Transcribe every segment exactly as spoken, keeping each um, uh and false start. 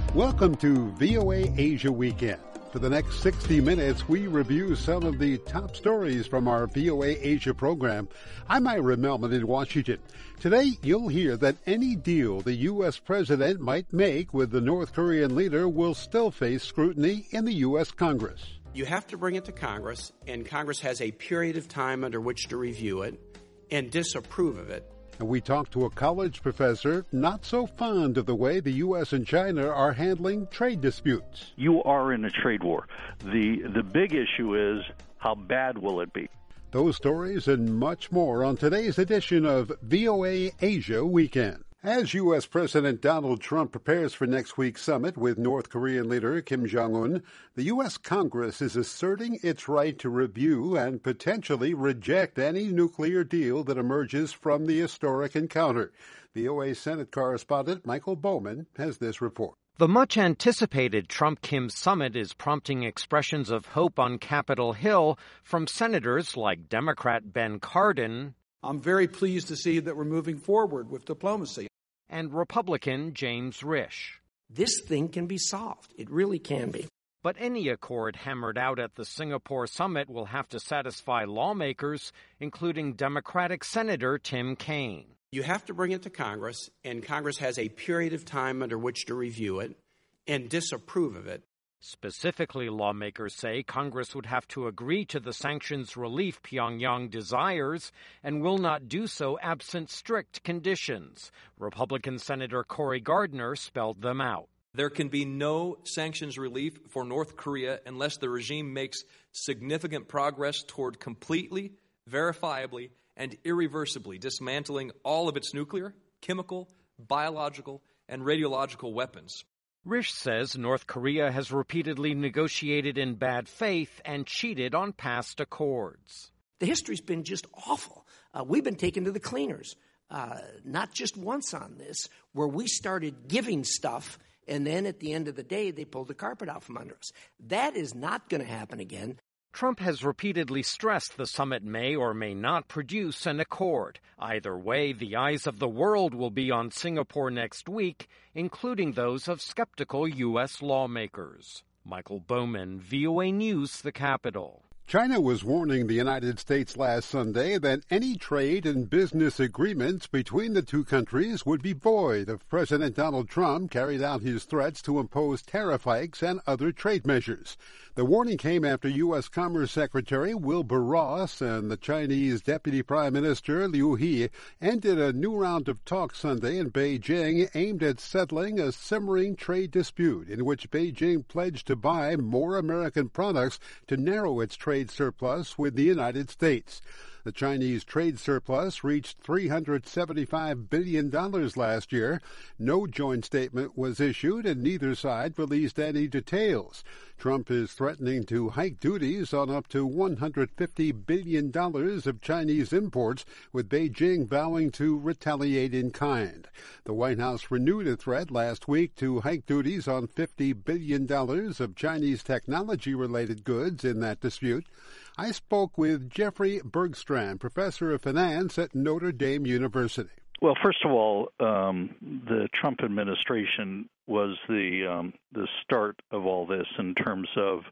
Welcome to V O A Asia Weekend. For the next sixty minutes, we review some of the top stories from our V O A Asia program. I'm Ira Melman in Washington. Today, you'll hear that any deal the U S president might make with the North Korean leader will still face scrutiny in the U S Congress. You have to bring it to Congress, and Congress has a period of time under which to review it and disapprove of it. And we talked to a college professor not so fond of the way the U S and China are handling trade disputes. You are in a trade war. The the big issue is, how bad will it be? Those stories and much more on today's edition of V O A Asia Weekend. As U S. President Donald Trump prepares for next week's summit with North Korean leader Kim Jong-un, the U S. Congress is asserting its right to review and potentially reject any nuclear deal that emerges from the historic encounter. V O A Senate correspondent Michael Bowman has this report. The much-anticipated Trump-Kim summit is prompting expressions of hope on Capitol Hill from senators like Democrat Ben Cardin. I'm very pleased to see that we're moving forward with diplomacy. And Republican James Risch. This thing can be solved. It really can be. But any accord hammered out at the Singapore summit will have to satisfy lawmakers, including Democratic Senator Tim Kaine. You have to bring it to Congress, and Congress has a period of time under which to review it and disapprove of it. Specifically, lawmakers say Congress would have to agree to the sanctions relief Pyongyang desires and will not do so absent strict conditions. Republican Senator Cory Gardner spelled them out. There can be no sanctions relief for North Korea unless the regime makes significant progress toward completely, verifiably, and irreversibly dismantling all of its nuclear, chemical, biological, and radiological weapons. Risch says North Korea has repeatedly negotiated in bad faith and cheated on past accords. The history's been just awful. Uh, we've been taken to the cleaners, uh, not just once on this, where we started giving stuff, and then at the end of the day, they pulled the carpet out from under us. That is not going to happen again. Trump has repeatedly stressed the summit may or may not produce an accord. Either way, the eyes of the world will be on Singapore next week, including those of skeptical U S lawmakers. Michael Bowman, V O A News, the Capitol. China was warning the United States last Sunday that any trade and business agreements between the two countries would be void if President Donald Trump carried out his threats to impose tariff hikes and other trade measures. The warning came after U S. Commerce Secretary Wilbur Ross and the Chinese Deputy Prime Minister Liu He ended a new round of talks Sunday in Beijing aimed at settling a simmering trade dispute in which Beijing pledged to buy more American products to narrow its trade surplus with the United States. The Chinese trade surplus reached three hundred seventy-five billion dollars last year. No joint statement was issued, and neither side released any details. Trump is threatening to hike duties on up to one hundred fifty billion dollars of Chinese imports, with Beijing vowing to retaliate in kind. The White House renewed a threat last week to hike duties on fifty billion dollars of Chinese technology-related goods in that dispute. I spoke with Jeffrey Bergstrand, professor of finance at Notre Dame University. Well, first of all, um, the Trump administration was the um, the start of all this in terms of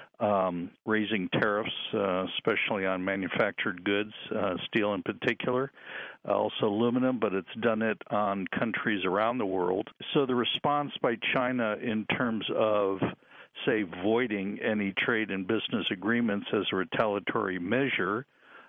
um, raising tariffs, uh, especially on manufactured goods, uh, steel in particular, uh, also aluminum, but it's done it on countries around the world. So the response by China in terms of, say, voiding any trade and business agreements as a retaliatory measure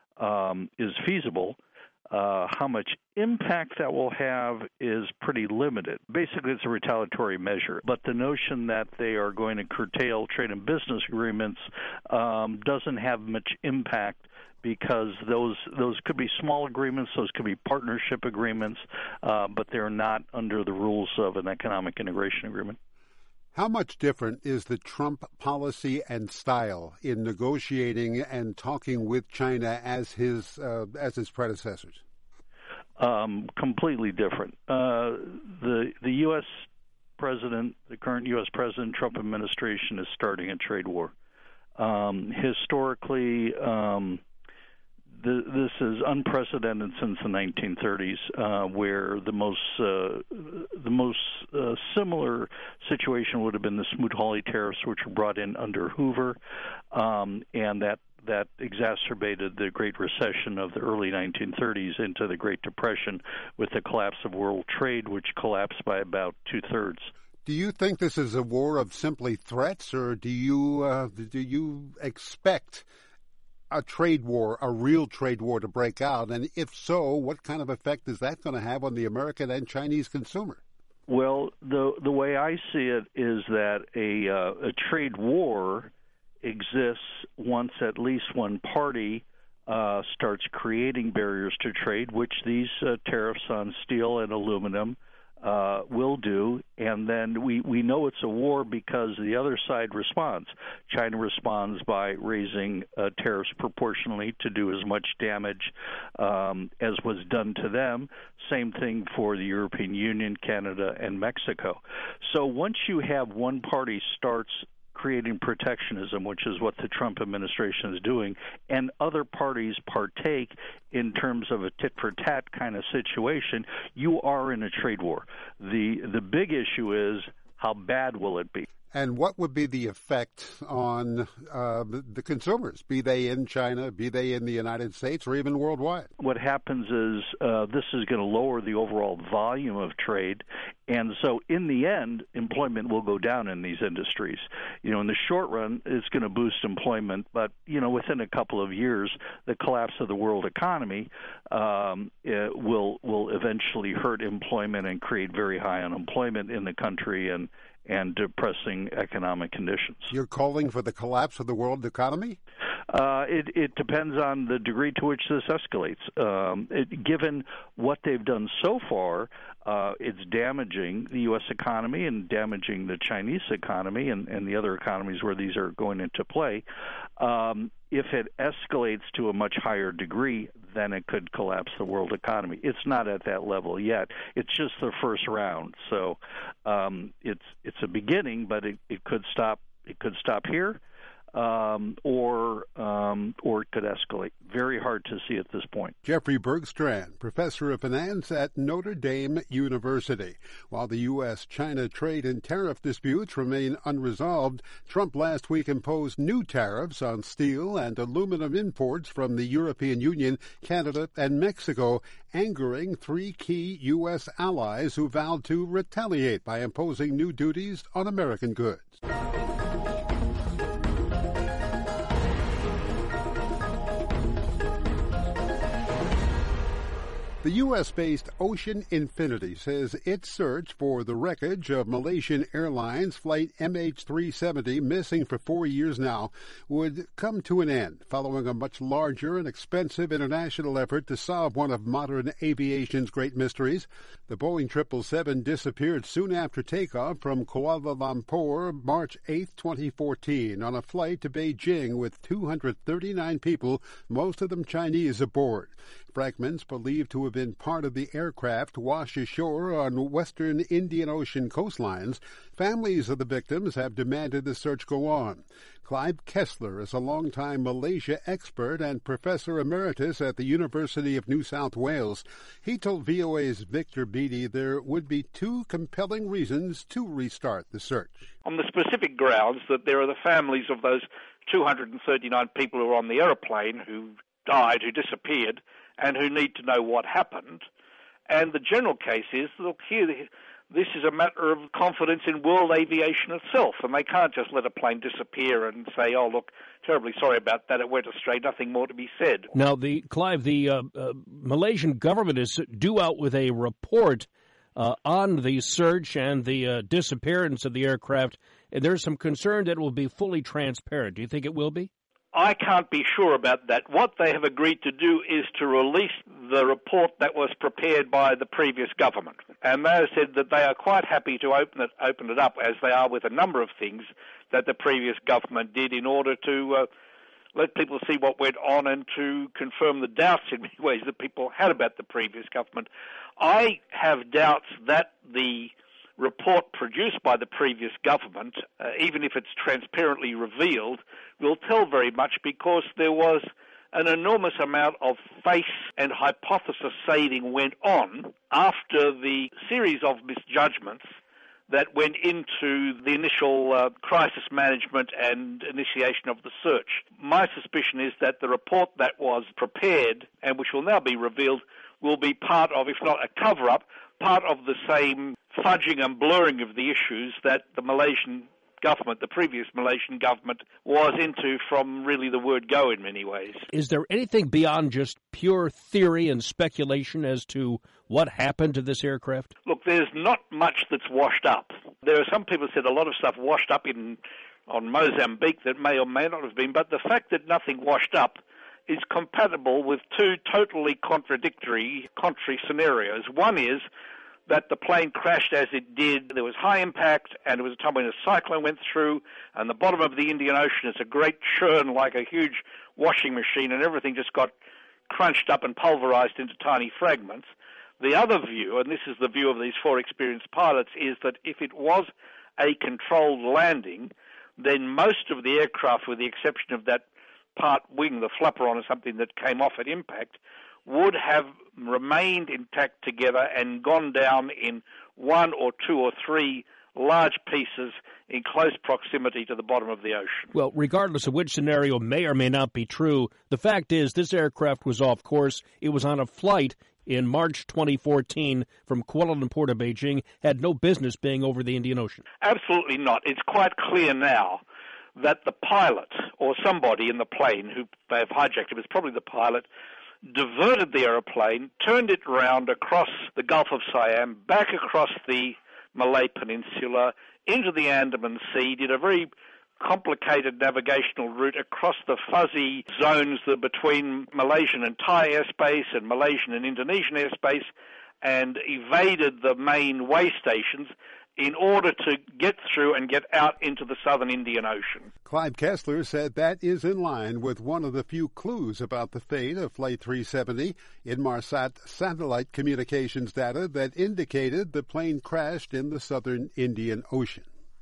um, is feasible. Uh, how much impact that will have is pretty limited. Basically, it's a retaliatory measure. But the notion that they are going to curtail trade and business agreements um, doesn't have much impact, because those those could be small agreements, those could be partnership agreements, uh, but they're not under the rules of an economic integration agreement. How much different is the Trump policy and style in negotiating and talking with China as his uh, as his predecessors? Um, completely different. Uh, the the U S president, the current U S president, Trump administration is starting a trade war. Um, historically, um, the, this is unprecedented since the nineteen thirties, uh, where the most uh, the most uh, similar situation would have been the Smoot-Hawley tariffs, which were brought in under Hoover, um, and that that exacerbated the Great Recession of the early nineteen thirties into the Great Depression with the collapse of world trade, which collapsed by about two-thirds. Do you think this is a war of simply threats, or do you uh, do you expect a trade war, a real trade war to break out? And if so, what kind of effect is that going to have on the American and Chinese consumer? Well, the the way I see it is that a uh, a trade war exists once at least one party uh, starts creating barriers to trade, which these uh, tariffs on steel and aluminum uh, will do. And then we, we know it's a war because the other side responds. China responds by raising uh, tariffs proportionally to do as much damage um, as was done to them. Same thing for the European Union, Canada, and Mexico. So once you have one party starts creating protectionism, which is what the Trump administration is doing, and other parties partake in terms of a tit-for-tat kind of situation, you are in a trade war. The the big issue is, how bad will it be? And what would be the effect on uh, the consumers, be they in China, be they in the United States, or even worldwide? What happens is uh, this is going to lower the overall volume of trade, and so in the end, employment will go down in these industries. You know, in the short run, it's going to boost employment, but, you know, within a couple of years, the collapse of the world economy um, it will will eventually hurt employment and create very high unemployment in the country and and depressing economic conditions. You're calling for the collapse of the world economy? Uh, it, it depends on the degree to which this escalates. Um, it, given what they've done so far, uh, it's damaging the U S economy and damaging the Chinese economy and, and the other economies where these are going into play. Um, if it escalates to a much higher degree, then it could collapse the world economy. It's not at that level yet. It's just the first round. So um, it's it's a beginning, but it, it could stop. It could stop here. Um, or um, or it could escalate. Very hard to see at this point. Jeffrey Bergstrand, professor of finance at Notre Dame University. While the U S China trade and tariff disputes remain unresolved, Trump last week imposed new tariffs on steel and aluminum imports from the European Union, Canada, and Mexico, angering three key U S allies who vowed to retaliate by imposing new duties on American goods. The U S-based Ocean Infinity says its search for the wreckage of Malaysian Airlines Flight M H three seventy, missing for four years now, would come to an end following a much larger and expensive international effort to solve one of modern aviation's great mysteries. The Boeing triple seven disappeared soon after takeoff from Kuala Lumpur March eighth, twenty fourteen, on a flight to Beijing with two hundred thirty-nine people, most of them Chinese, aboard. Fragments believed to have been part of the aircraft washed ashore on western Indian Ocean coastlines. Families of the victims have demanded the search go on. Clive Kessler is a longtime Malaysia expert and professor emeritus at the University of New South Wales. He told V O A's Victor Beattie there would be two compelling reasons to restart the search. On the specific grounds that there are the families of those two hundred thirty-nine people who were on the aeroplane who died, who disappeared, and who need to know what happened. And the general case is, look, here, this is a matter of confidence in world aviation itself, and they can't just let a plane disappear and say, oh, look, terribly sorry about that, it went astray, nothing more to be said. Now, the Clive, the uh, uh, Malaysian government is due out with a report uh, on the search and the uh, disappearance of the aircraft, and there's some concern that it will be fully transparent. Do you think it will be? I can't be sure about that. What they have agreed to do is to release the report that was prepared by the previous government. And they have said that they are quite happy to open it, open it up, as they are with a number of things that the previous government did, in order to uh, let people see what went on and to confirm the doubts in many ways that people had about the previous government. I have doubts that the report produced by the previous government, uh, even if it's transparently revealed, will tell very much, because there was an enormous amount of face and hypothesis saving went on after the series of misjudgments that went into the initial uh, crisis management and initiation of the search. My suspicion is that the report that was prepared, and which will now be revealed, will be part of, if not a cover-up, part of the same fudging and blurring of the issues that the Malaysian government, the previous Malaysian government, was into from really the word go in many ways. Is there anything beyond just pure theory and speculation as to what happened to this aircraft? Look, there's not much that's washed up. There are some people who said a lot of stuff washed up in on Mozambique that may or may not have been, but the fact that nothing washed up is compatible with two totally contradictory, contrary scenarios. One is that the plane crashed as it did. There was high impact, and it was a time when a cyclone went through, and the bottom of the Indian Ocean is a great churn like a huge washing machine, and everything just got crunched up and pulverized into tiny fragments. The other view, and this is the view of these four experienced pilots, is that if it was a controlled landing, then most of the aircraft, with the exception of that part wing, the flaperon or something that came off at impact, would have remained intact together and gone down in one or two or three large pieces in close proximity to the bottom of the ocean. Well, regardless of which scenario may or may not be true, the fact is this aircraft was off course. It was on a flight in March twenty fourteen from Kuala Lumpur to Beijing, had no business being over the Indian Ocean. Absolutely not. It's quite clear now that the pilot, or somebody in the plane who may have hijacked it, was probably the pilot, diverted the aeroplane, turned it round across the Gulf of Siam, back across the Malay Peninsula, into the Andaman Sea, did a very complicated navigational route across the fuzzy zones that between Malaysian and Thai airspace and Malaysian and Indonesian airspace, and evaded the main way stations in order to get through and get out into the southern Indian Ocean. Clive Kessler said that is in line with one of the few clues about the fate of Flight three seventy, Inmarsat satellite communications data that indicated the plane crashed in the southern Indian Ocean.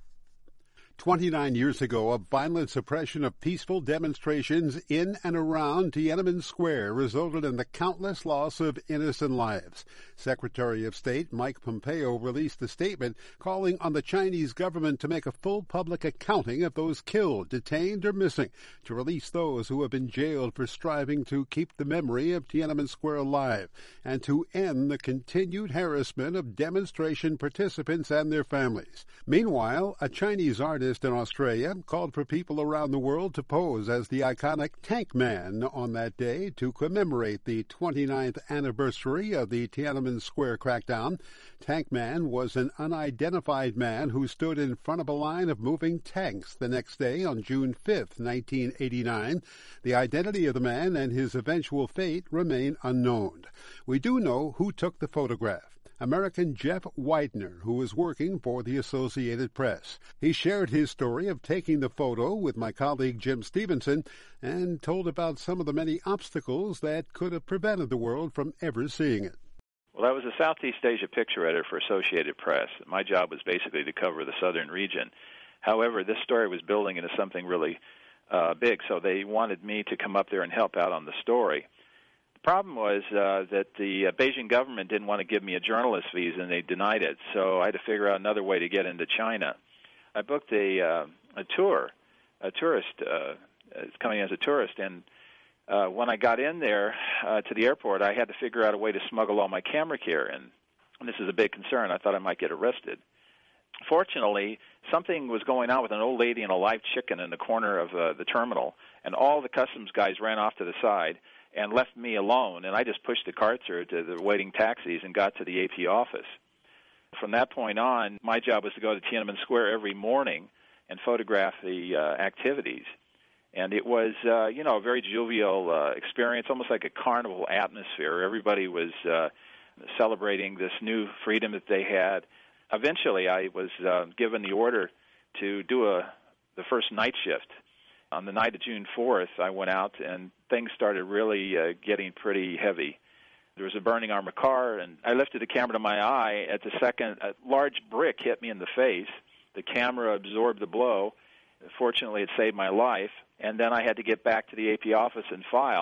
Twenty-nine years ago, a violent suppression of peaceful demonstrations in and around Tiananmen Square resulted in the countless loss of innocent lives. Secretary of State Mike Pompeo released a statement calling on the Chinese government to make a full public accounting of those killed, detained, or missing, to release those who have been jailed for striving to keep the memory of Tiananmen Square alive, and to end the continued harassment of demonstration participants and their families. Meanwhile, a Chinese artist in Australia called for people around the world to pose as the iconic Tank Man on that day to commemorate the twenty-ninth anniversary of the Tiananmen Square crackdown. Tank Man was an unidentified man who stood in front of a line of moving tanks the next day on June fifth, nineteen eighty-nine. The identity of the man and his eventual fate remain unknown. We do know who took the photograph. American Jeff Widener, who was working for the Associated Press. He shared his story of taking the photo with my colleague Jim Stevenson and told about some of the many obstacles that could have prevented the world from ever seeing it. Well, I was a Southeast Asia picture editor for Associated Press. My job was basically to cover the southern region. However, this story was building into something really uh, big, so they wanted me to come up there and help out on the story. The problem was uh, that the uh, Beijing government didn't want to give me a journalist visa, and they denied it. So I had to figure out another way to get into China. I booked a uh, a tour, a tourist, uh, coming as a tourist, and uh, when I got in there uh, to the airport, I had to figure out a way to smuggle all my camera gear in. And this is a big concern. I thought I might get arrested. Fortunately, something was going on with an old lady and a live chicken in the corner of uh, the terminal, and all the customs guys ran off to the side and left me alone, and I just pushed the cart through to the waiting taxis and got to the A P office. From that point on, my job was to go to Tiananmen Square every morning and photograph the uh, activities. And it was, uh, you know, a very jovial uh, experience, almost like a carnival atmosphere. Everybody was uh, celebrating this new freedom that they had. Eventually, I was uh, given the order to do a the first night shift. On the night of June fourth, I went out, and things started really uh, getting pretty heavy. There was a burning armored car, and I lifted the camera to my eye. At the second, a large brick hit me in the face. The camera absorbed the blow. Fortunately, it saved my life. And then I had to get back to the A P office and file.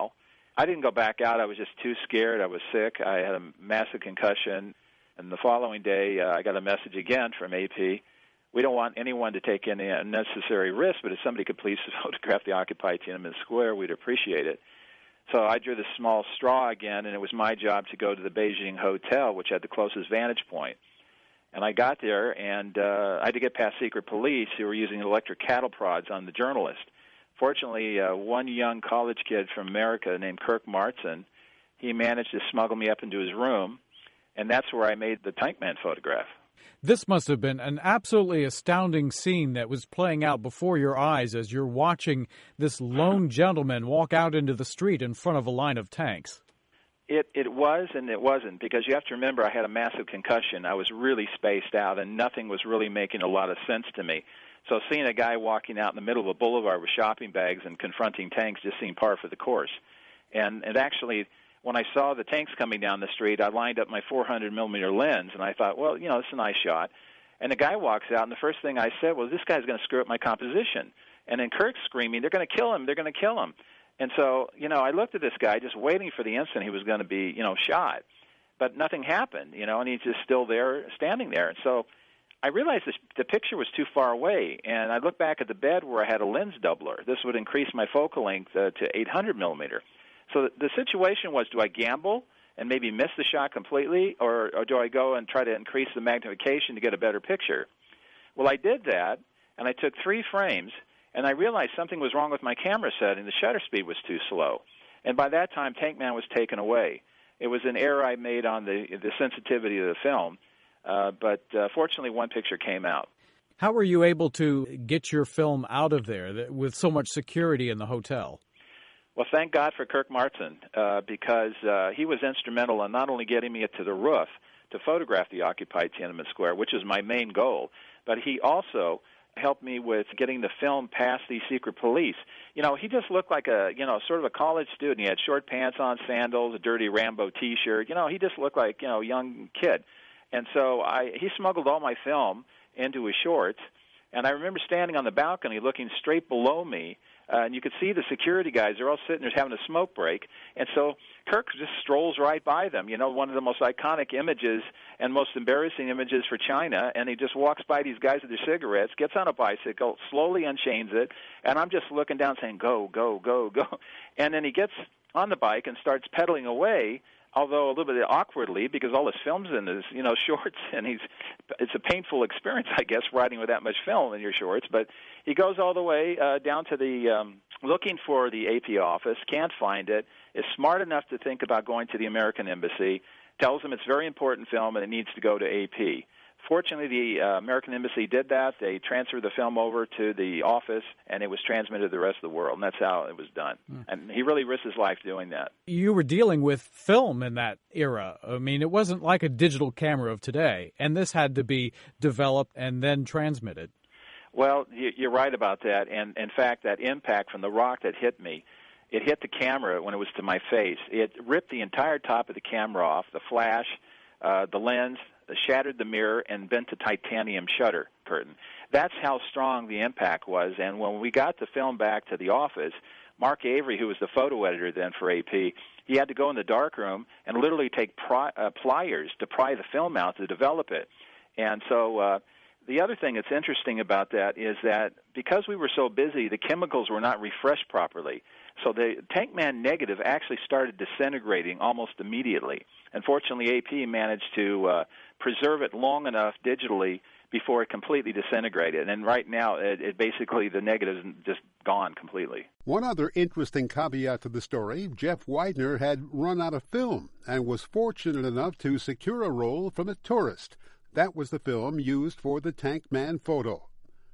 I didn't go back out. I was just too scared. I was sick. I had a massive concussion. And the following day, uh, I got a message again from A P. We don't want anyone to take any unnecessary risk, but if somebody could please photograph the occupied Tiananmen Square, we'd appreciate it. So I drew the small straw again, and it was my job to go to the Beijing Hotel, which had the closest vantage point. And I got there, and uh, I had to get past secret police who were using electric cattle prods on the journalist. Fortunately, uh, one young college kid from America named Kirk Martin, he managed to smuggle me up into his room, and that's where I made the Tank Man photograph. This must have been an absolutely astounding scene that was playing out before your eyes as you're watching this lone gentleman walk out into the street in front of a line of tanks. It it was and it wasn't, because you have to remember I had a massive concussion. I was really spaced out, and nothing was really making a lot of sense to me. So seeing a guy walking out in the middle of a boulevard with shopping bags and confronting tanks just seemed par for the course. And and actually, when I saw the tanks coming down the street, I lined up my four hundred millimeter lens, and I thought, well, you know, it's a nice shot. And the guy walks out, and the first thing I said was, this guy's going to screw up my composition. And then Kirk's screaming, they're going to kill him, they're going to kill him. And so, you know, I looked at this guy just waiting for the instant he was going to be, you know, shot. But nothing happened, you know, and he's just still there, standing there. And so I realized this, the picture was too far away, and I looked back at the bed where I had a lens doubler. This would increase my focal length uh, to eight hundred millimeter. So the situation was, do I gamble and maybe miss the shot completely, or, or do I go and try to increase the magnification to get a better picture? Well, I did that, and I took three frames, and I realized something was wrong with my camera setting. The shutter speed was too slow. And by that time, Tank Man was taken away. It was an error I made on the, the sensitivity of the film, uh, but uh, fortunately one picture came out. How were you able to get your film out of there with so much security in the hotel? Well, thank God for Kirk Martin, uh, because uh, he was instrumental in not only getting me to the roof to photograph the occupied Tiananmen Square, which is my main goal, but he also helped me with getting the film past the secret police. You know, he just looked like a, you know, sort of a college student. He had short pants on, sandals, a dirty Rambo T-shirt. You know, he just looked like, you know, a young kid. And so I, he smuggled all my film into his shorts, and I remember standing on the balcony looking straight below me, Uh, and you could see the security guys. They're all sitting there having a smoke break. And so Kirk just strolls right by them, you know, one of the most iconic images and most embarrassing images for China. And he just walks by these guys with their cigarettes, gets on a bicycle, slowly unchains it. And I'm just looking down saying, go, go, go, go. And then he gets on the bike and starts pedaling away, although a little bit awkwardly, because all his film's in his, you know, shorts, and he's, it's a painful experience, I guess, riding with that much film in your shorts. But he goes all the way uh, down to the, um, looking for the A P office, can't find it, is smart enough to think about going to the American Embassy, tells them it's a very important film and it needs to go to A P. Fortunately, the uh, American Embassy did that. They transferred the film over to the office, and it was transmitted to the rest of the world, and that's how it was done. Mm. And he really risked his life doing that. You were dealing with film in that era. I mean, it wasn't like a digital camera of today, and this had to be developed and then transmitted. Well, you're right about that, and in fact, that impact from the rock that hit me, it hit the camera when it was to my face. It ripped the entire top of the camera off, the flash, uh, the lens, shattered the mirror, and bent the titanium shutter curtain. That's how strong the impact was. And when we got the film back to the office, Mark Avery, who was the photo editor then for A P, he had to go in the darkroom and literally take pry, uh, pliers to pry the film out to develop it. And so uh, the other thing that's interesting about that is that because we were so busy, the chemicals were not refreshed properly. So the Tank Man negative actually started disintegrating almost immediately. Unfortunately, A P managed to uh, preserve it long enough digitally before it completely disintegrated. And right now, it, it basically, the negative is just gone completely. One other interesting caveat to the story, Jeff Widener had run out of film and was fortunate enough to secure a role from a tourist. That was the film used for the Tank Man photo.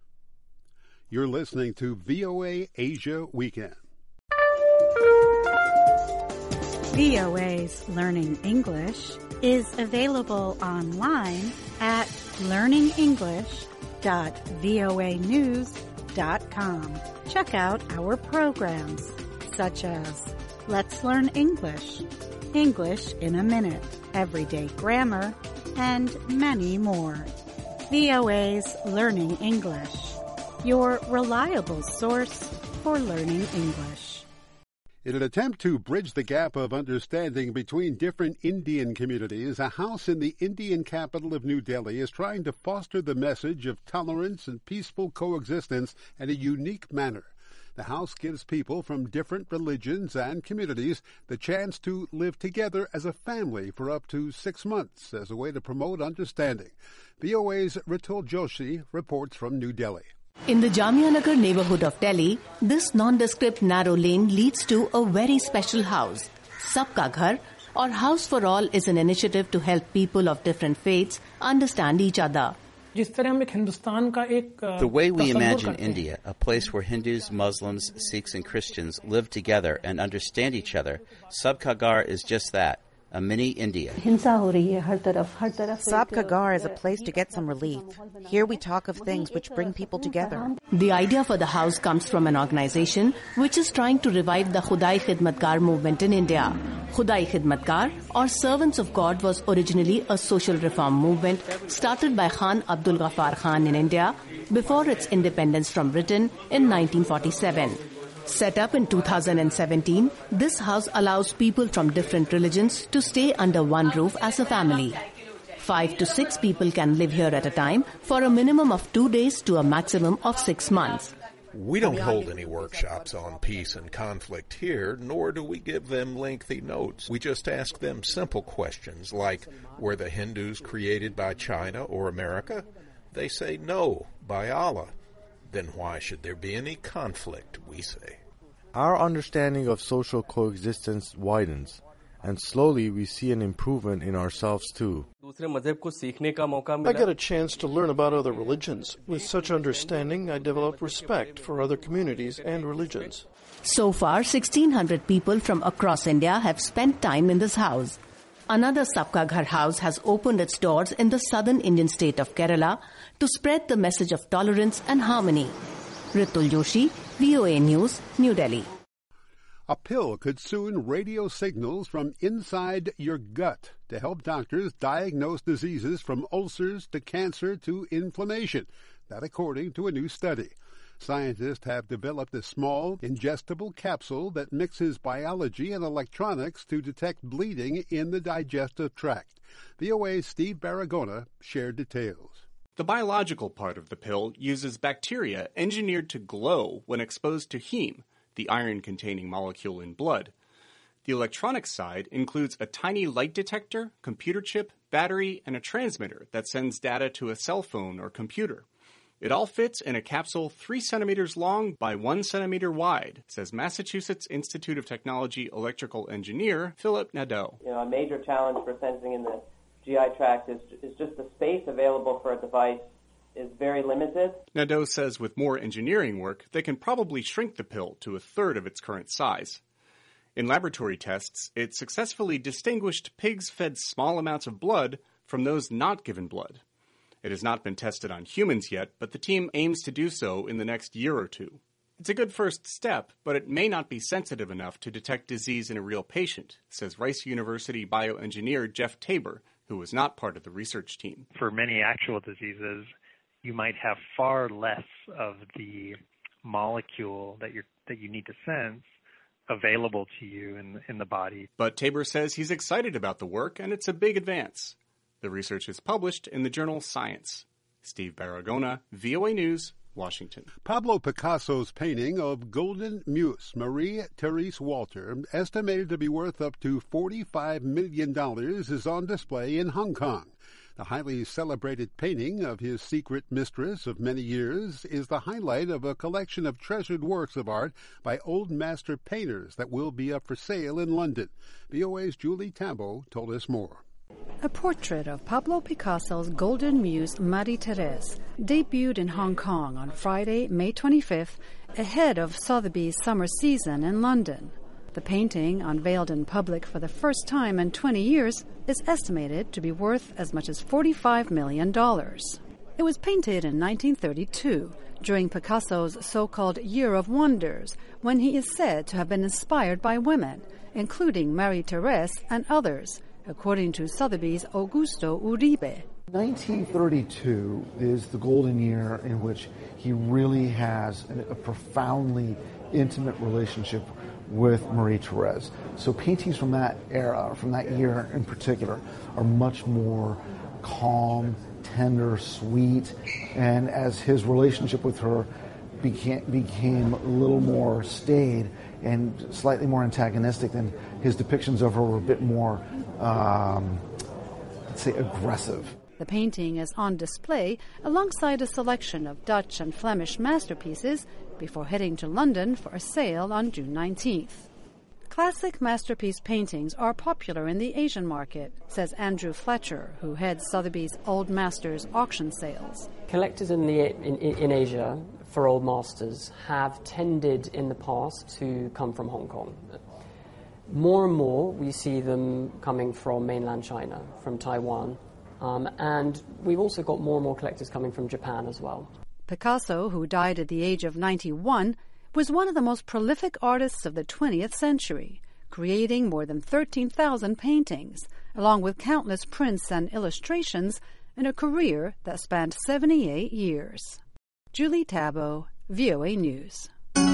You're listening to V O A Asia Weekend. V O A's Learning English is available online at learning english dot voa news dot com. Check out our programs such as Let's Learn English, English in a Minute, Everyday Grammar, and many more. V O A's Learning English, your reliable source for learning English. In an attempt to bridge the gap of understanding between different Indian communities, a house in the Indian capital of New Delhi is trying to foster the message of tolerance and peaceful coexistence in a unique manner. The house gives people from different religions and communities the chance to live together as a family for up to six months as a way to promote understanding. V O A's Ritul Joshi reports from New Delhi. In the Jamia Nagar neighborhood of Delhi, this nondescript narrow lane leads to a very special house. Sabka Ghar, or House for All, is an initiative to help people of different faiths understand each other. The way we imagine India, a place where Hindus, Muslims, Sikhs, and Christians live together and understand each other, Sabka Ghar is just that. A mini India. Sabka Ghar is a place to get some relief. Here we talk of things which bring people together. The idea for the house comes from an organization which is trying to revive the Khudai Khidmatgar movement in India. Khudai Khidmatgar, or Servants of God, was originally a social reform movement started by Khan Abdul Ghaffar Khan in India before its independence from Britain in nineteen forty-seven. Set up in two thousand seventeen, this house allows people from different religions to stay under one roof as a family. Five to six people can live here at a time for a minimum of two days to a maximum of six months. We don't hold any workshops on peace and conflict here, nor do we give them lengthy notes. We just ask them simple questions like, were the Hindus created by China or America? They say no, by Allah. Then why should there be any conflict, we say. Our understanding of social coexistence widens, and slowly we see an improvement in ourselves too. I get a chance to learn about other religions. With such understanding, I develop respect for other communities and religions. So far, sixteen hundred people from across India have spent time in this house. Another Sabka Ghar house has opened its doors in the southern Indian state of Kerala to spread the message of tolerance and harmony. Ritul Joshi, V O A News, New Delhi. A pill could soon radio signals from inside your gut to help doctors diagnose diseases from ulcers to cancer to inflammation. That according to a new study. Scientists have developed a small, ingestible capsule that mixes biology and electronics to detect bleeding in the digestive tract. V O A's Steve Baragona shared details. The biological part of the pill uses bacteria engineered to glow when exposed to heme, the iron-containing molecule in blood. The electronic side includes a tiny light detector, computer chip, battery, and a transmitter that sends data to a cell phone or computer. It all fits in a capsule three centimeters long by one centimeter wide, says Massachusetts Institute of Technology electrical engineer Philip Nadeau. You know, a major challenge for sensing in the G I tract is, is just the space available for a device is very limited. Nadeau says with more engineering work, they can probably shrink the pill to a third of its current size. In laboratory tests, it successfully distinguished pigs fed small amounts of blood from those not given blood. It has not been tested on humans yet, but the team aims to do so in the next year or two. It's a good first step, but it may not be sensitive enough to detect disease in a real patient, says Rice University bioengineer Jeff Tabor, who was not part of the research team. For many actual diseases, you might have far less of the molecule that you that you need to sense available to you in, in the body. But Tabor says he's excited about the work, and it's a big advance. The research is published in the journal Science. Steve Baragona, V O A News, Washington. Pablo Picasso's painting of Golden Muse, Marie-Therese Walter, estimated to be worth up to forty-five million dollars, is on display in Hong Kong. The highly celebrated painting of his secret mistress of many years is the highlight of a collection of treasured works of art by old master painters that will be up for sale in London. V O A's Julie Tambo told us more. A portrait of Pablo Picasso's Golden Muse, Marie-Therese, debuted in Hong Kong on Friday, May twenty-fifth, ahead of Sotheby's summer season in London. The painting, unveiled in public for the first time in twenty years, is estimated to be worth as much as forty-five million dollars. It was painted in nineteen thirty-two, during Picasso's so-called Year of Wonders, when he is said to have been inspired by women, including Marie-Therese and others, according to Sotheby's Augusto Uribe. nineteen thirty-two is the golden year in which he really has a profoundly intimate relationship with Marie Therese. So paintings from that era, from that year in particular, are much more calm, tender, sweet, and as his relationship with her became, became a little more staid and slightly more antagonistic, then his depictions of her were a bit more, um, let's say, aggressive. The painting is on display alongside a selection of Dutch and Flemish masterpieces before heading to London for a sale on June nineteenth. Classic masterpiece paintings are popular in the Asian market, says Andrew Fletcher, who heads Sotheby's Old Masters auction sales. Collectors in, the, in, in Asia for Old Masters have tended in the past to come from Hong Kong. More and more we see them coming from mainland China, from Taiwan, um, and we've also got more and more collectors coming from Japan as well. Picasso, who died at the age of ninety-one, was one of the most prolific artists of the twentieth century, creating more than thirteen thousand paintings, along with countless prints and illustrations, in a career that spanned seventy-eight years. Julie Tabo, V O A News.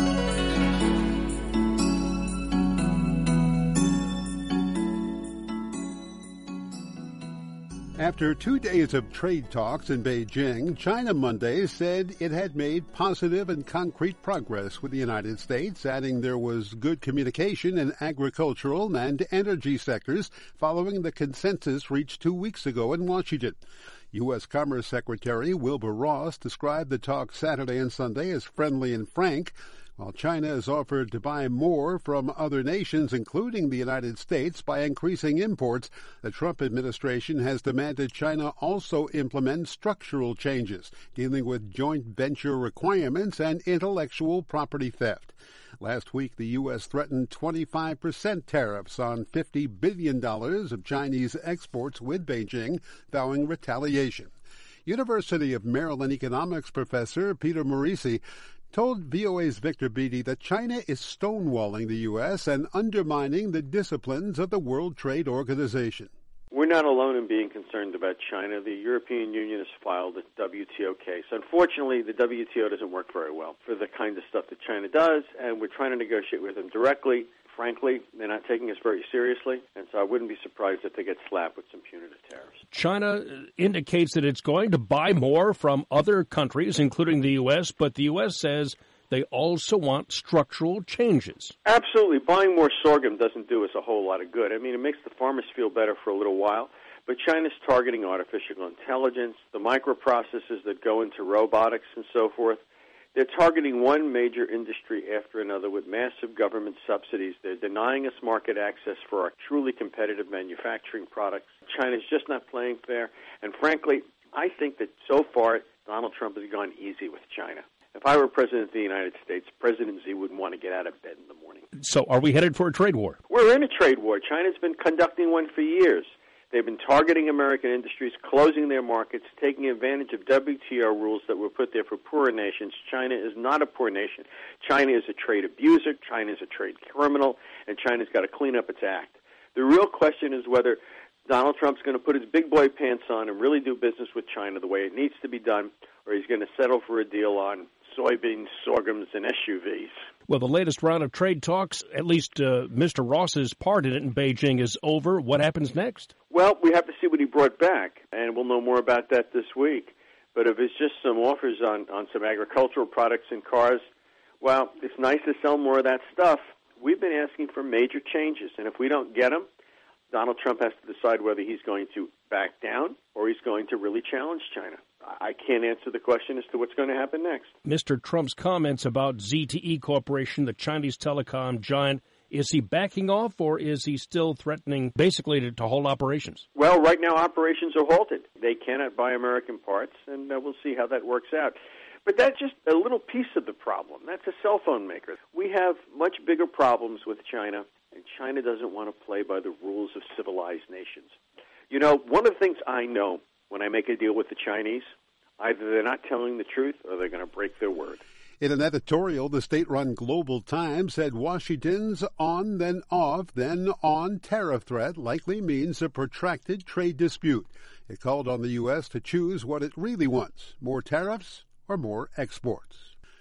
After two days of trade talks in Beijing, China Monday said it had made positive and concrete progress with the United States, adding there was good communication in agricultural and energy sectors following the consensus reached two weeks ago in Washington. U S. Commerce Secretary Wilbur Ross described the talks Saturday and Sunday as friendly and frank, while China has offered to buy more from other nations, including the United States, by increasing imports. The Trump administration has demanded China also implement structural changes, dealing with joint venture requirements and intellectual property theft. Last week, the U S threatened twenty-five percent tariffs on fifty billion dollars of Chinese exports with Beijing, vowing retaliation. University of Maryland economics professor Peter Morisi told V O A's Victor Beattie that China is stonewalling the U S and undermining the disciplines of the World Trade Organization. We're not alone in being concerned about China. The European Union has filed a W T O case. Unfortunately, the W T O doesn't work very well for the kind of stuff that China does, and we're trying to negotiate with them directly. Frankly, they're not taking us very seriously, and so I wouldn't be surprised if they get slapped with some punitive tariffs. China indicates that it's going to buy more from other countries, including the U S, but the U S says they also want structural changes. Absolutely. Buying more sorghum doesn't do us a whole lot of good. I mean, it makes the farmers feel better for a little while, but China's targeting artificial intelligence, the microprocessors that go into robotics and so forth. They're targeting one major industry after another with massive government subsidies. They're denying us market access for our truly competitive manufacturing products. China's just not playing fair. And frankly, I think that so far Donald Trump has gone easy with China. If I were president of the United States, President Xi wouldn't want to get out of bed in the morning. So are we headed for a trade war? We're in a trade war. China's been conducting one for years. They've been targeting American industries, closing their markets, taking advantage of W T O rules that were put there for poorer nations. China is not a poor nation. China is a trade abuser. China is a trade criminal, and China's got to clean up its act. The real question is whether Donald Trump's going to put his big boy pants on and really do business with China the way it needs to be done, or he's going to settle for a deal on soybeans, sorghums, and S U Vs. Well, the latest round of trade talks, at least uh, Mister Ross's part in it in Beijing, is over. What happens next? Well, we have to see what he brought back, and we'll know more about that this week. But if it's just some offers on, on some agricultural products and cars, well, it's nice to sell more of that stuff. We've been asking for major changes, and if we don't get them, Donald Trump has to decide whether he's going to back down or he's going to really challenge China. I can't answer the question as to what's going to happen next. Mister Trump's comments about Z T E Corporation, the Chinese telecom giant, is he backing off or is he still threatening basically to, to hold operations? Well, right now operations are halted. They cannot buy American parts, and uh, we'll see how that works out. But that's just a little piece of the problem. That's a cell phone maker. We have much bigger problems with China, and China doesn't want to play by the rules of civilized nations. You know, one of the things I know when I make a deal with the Chinese, either they're not telling the truth or they're going to break their word. In an editorial, the state-run Global Times said Washington's on, then off, then on tariff threat likely means a protracted trade dispute. It called on the U S to choose what it really wants, more tariffs or more exports.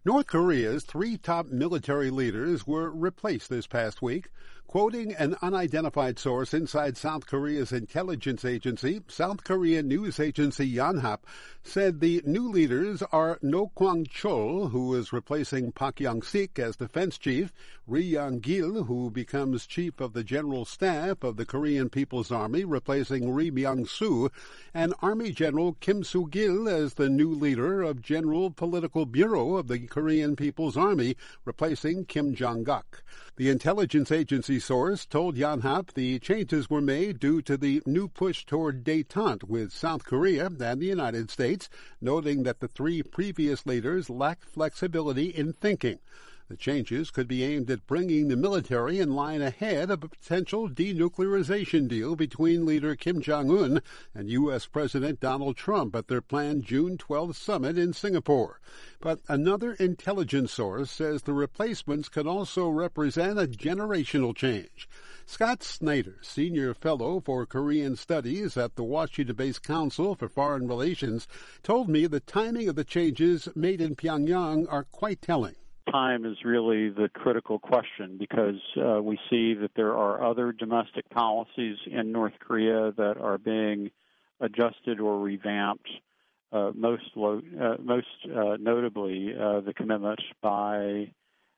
North Korea's three top military leaders were replaced this past week. Quoting an unidentified source inside South Korea's intelligence agency, South Korean news agency Yonhap said the new leaders are No Kwang-chol, who is replacing Pak Yong-sik as defense chief, Ri Yong-gil, who becomes chief of the general staff of the Korean People's Army, replacing Ri Myung-soo, and Army General Kim Soo-gil as the new leader of General Political Bureau of the Korean People's Army, replacing Kim Jong-guk. The intelligence agency source told Yonhap the changes were made due to the new push toward détente with South Korea and the United States, noting that the three previous leaders lacked flexibility in thinking. The changes could be aimed at bringing the military in line ahead of a potential denuclearization deal between leader Kim Jong-un and U S. President Donald Trump at their planned June twelfth summit in Singapore. But another intelligence source says the replacements could also represent a generational change. Scott Snyder, senior fellow for Korean studies at the Washington-based Council for Foreign Relations, told me the timing of the changes made in Pyongyang are quite telling. Time is really the critical question because uh, we see that there are other domestic policies in North Korea that are being adjusted or revamped, uh, most lo- uh, most uh, notably uh, the commitment by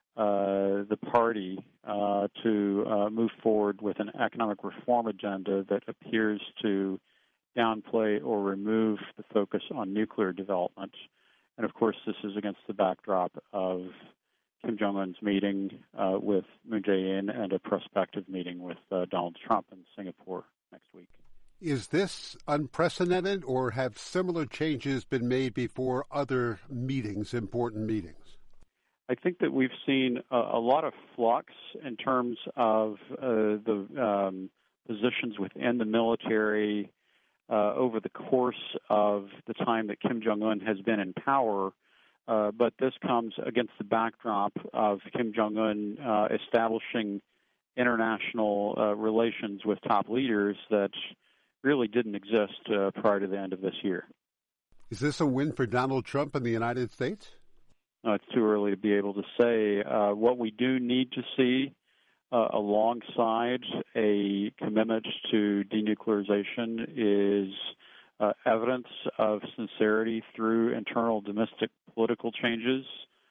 uh, the party uh, to uh, move forward with an economic reform agenda that appears to downplay or remove the focus on nuclear development. And, of course, this is against the backdrop of Kim Jong-un's meeting uh, with Moon Jae-in and a prospective meeting with uh, Donald Trump in Singapore next week. Is this unprecedented, or have similar changes been made before other meetings, important meetings? I think that we've seen a, a lot of flux in terms of uh, the um, positions within the military uh, over the course of the time that Kim Jong-un has been in power. Uh, but this comes against the backdrop of Kim Jong-un uh, establishing international uh, relations with top leaders that really didn't exist uh, prior to the end of this year. Is this a win for Donald Trump and the United States? No, it's too early to be able to say. Uh, what we do need to see uh, alongside a commitment to denuclearization is uh, evidence of sincerity through internal domestic political changes,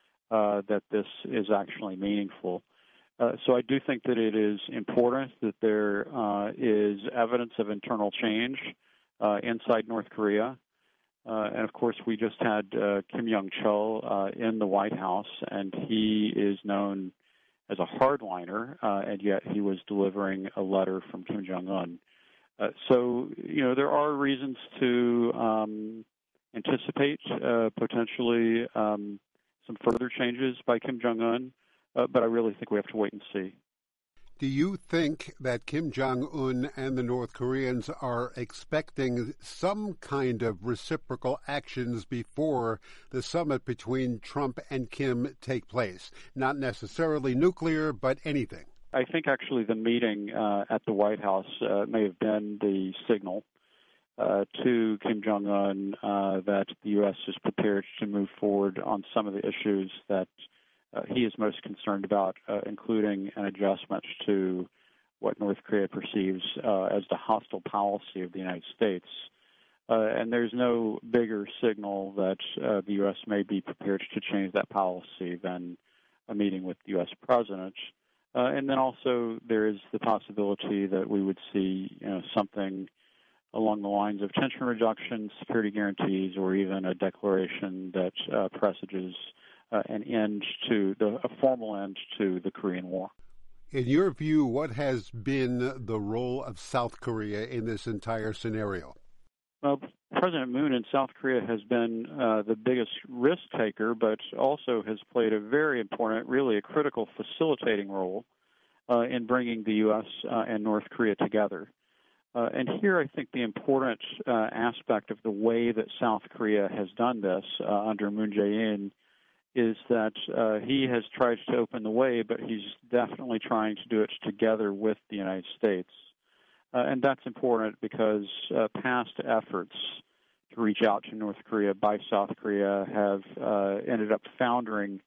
uh, that this is actually meaningful. Uh, so I do think that it is important that there uh, is evidence of internal change uh, inside North Korea. Uh, and, of course, we just had uh, Kim Yong-chol uh, in the White House, and he is known as a hardliner, uh, and yet he was delivering a letter from Kim Jong-un. Uh, so, you know, there are reasons to um, anticipate uh, potentially um, some further changes by Kim Jong-un, uh, but I really think we have to wait and see. Do you think that Kim Jong-un and the North Koreans are expecting some kind of reciprocal actions before the summit between Trump and Kim take place? Not necessarily nuclear, but anything. I think actually the meeting uh, at the White House uh, may have been the signal uh, to Kim Jong-un uh, that the U S is prepared to move forward on some of the issues that Uh, he is most concerned about, uh, including an adjustment to what North Korea perceives uh, as the hostile policy of the United States. Uh, and there's no bigger signal that uh, the U S may be prepared to change that policy than a meeting with the U S president. Uh, and then also there is the possibility that we would see, you know, something along the lines of tension reduction, security guarantees, or even a declaration that uh, presages Uh, an end to the a formal end to the Korean War. In your view, what has been the role of South Korea in this entire scenario? Well, President Moon in South Korea has been uh, the biggest risk taker, but also has played a very important, really a critical facilitating role uh, in bringing the U S uh, and North Korea together. Uh, and here I think the important uh, aspect of the way that South Korea has done this uh, under Moon Jae-in is that uh, he has tried to open the way, but he's definitely trying to do it together with the United States. Uh, and that's important because uh, past efforts to reach out to North Korea by South Korea have uh, ended up foundering